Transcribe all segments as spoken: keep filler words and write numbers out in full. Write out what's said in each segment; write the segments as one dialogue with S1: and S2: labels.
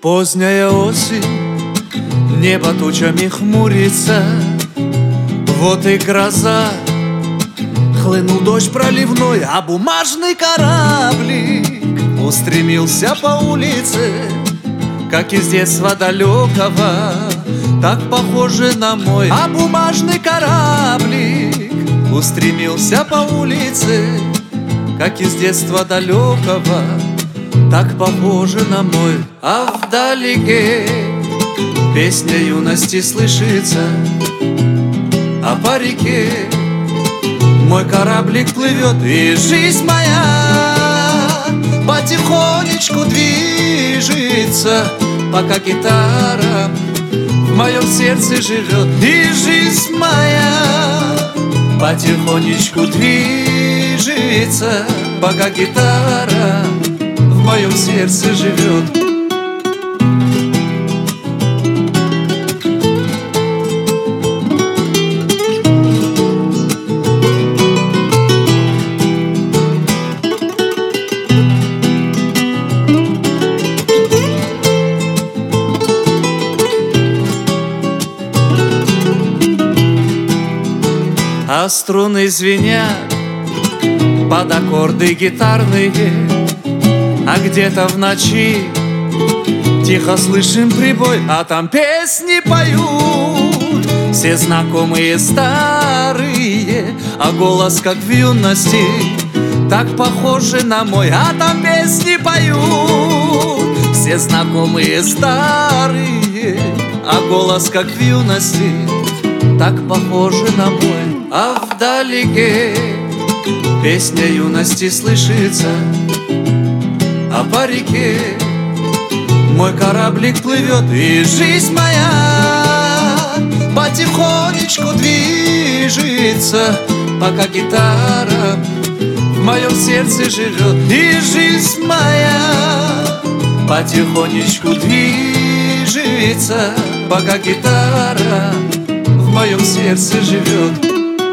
S1: Поздняя осень, небо тучами хмурится, вот и гроза. Хлынул дождь проливной, а бумажный кораблик устремился по улице, как из детства далекого, так похоже на мой. А бумажный кораблик устремился по улице, как из детства далекого, так похоже на мой. А вдалеке песня юности слышится, а по реке мой кораблик плывет, и жизнь моя потихонечку движется, пока гитара в моем сердце живет. И жизнь моя потихонечку движется, пока гитара в моем сердце живет. А струны звенят под аккорды гитарные, а где-то в ночи тихо слышим прибой, а там песни поют все знакомые старые, а голос, как в юности, так похожи на мой. А там песни поют все знакомые старые, а голос, как в юности, так похожи на мой. А вдалеке песня юности слышится, а по реке мой кораблик плывет, и жизнь моя потихонечку движется, пока гитара в моем сердце живет. И жизнь моя потихонечку движется, пока гитара в моем сердце живет.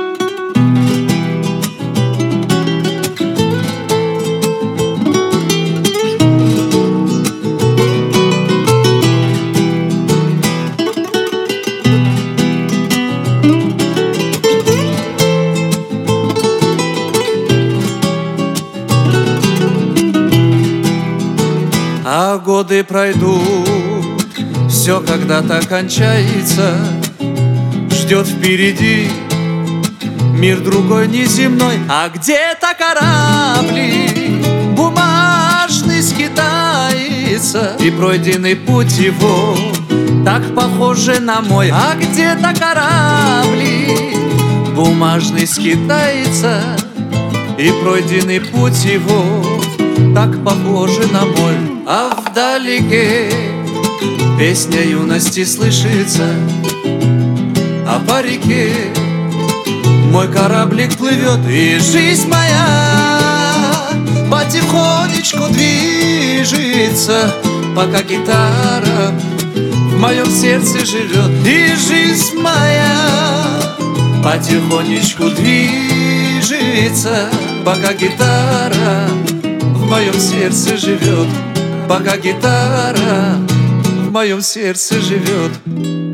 S1: А годы пройдут, все когда-то кончается, ждет впереди мир другой неземной, а где-то кораблик бумажный скитается, и пройденный путь его так похоже на мой. А где-то кораблик бумажный скитается, и пройденный путь его так похоже на мой. А вдалеке песня юности слышится, а по реке мой кораблик плывет, и жизнь моя потихонечку движется, пока гитара в моем сердце живет. И жизнь моя потихонечку движется, пока гитара в моем сердце живет, пока гитара в моем сердце живет.